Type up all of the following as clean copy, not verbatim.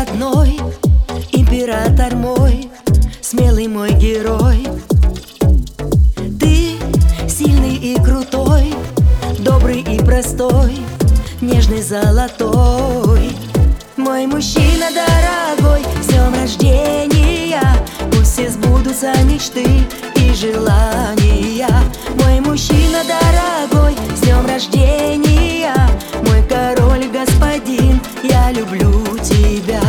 родной, император мой, смелый мой герой. Ты сильный и крутой, добрый и простой, нежный, золотой. Мой мужчина дорогой, с днем рождения, пусть все сбудутся мечты и желания. Мой мужчина дорогой, с днем рождения, мой король, господин, я люблю тебя.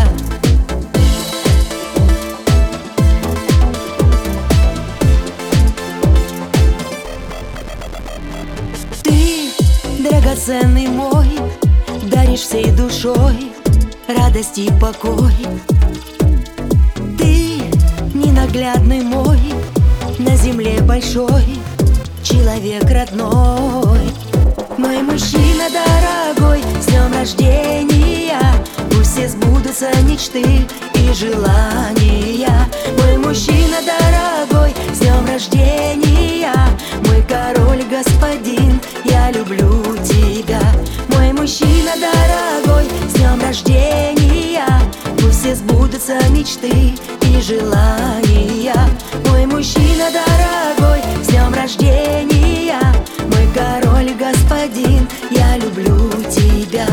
Ты драгоценный мой, даришь всей душой радость и покой. Ты ненаглядный мой, на земле большой, человек родной. Мой мужчина дорогой, с днем рождения, пусть все сбудутся мечты и желания. Мой мужчина дорогой, с днем рождения, мой король, господин, я люблю тебя. Мой мужчина дорогой, с днем рождения, пусть все сбудутся мечты и желания. Мой мужчина дорогой, с днем рождения, мой король, господин, я люблю тебя.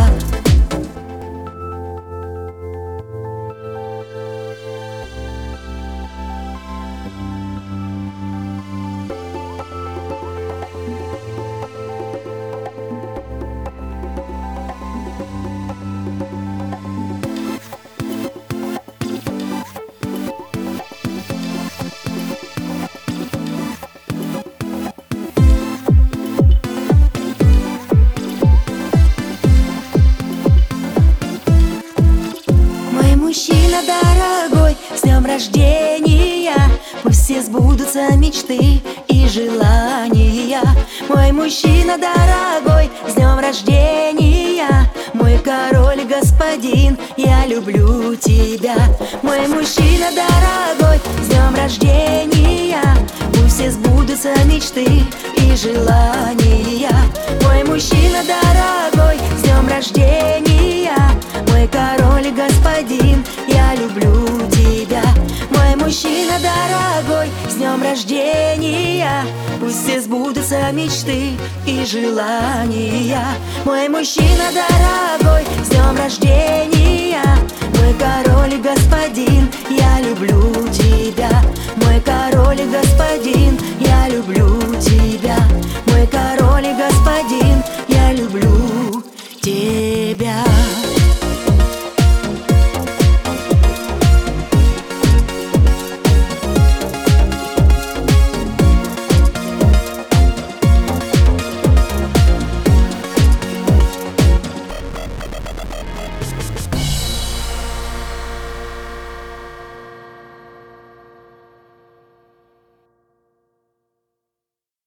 Мужчина дорогой, с днем рождения, пусть все сбудутся мечты и желания. Мой мужчина дорогой, с днем рождения, мой король, господин, я люблю тебя. Мой мужчина дорогой, с днем рождения, пусть все сбудутся мечты и желания. Мой мужчина дорогой, с днем рождения, мой король, господин, я люблю тебя. Мой мужчина дорогой, с днем рождения, пусть все сбудутся мечты и желания. Мой мужчина дорогой, с днем рождения, мой король, господин, я люблю тебя. Мой король, господин, я люблю тебя. Мой король,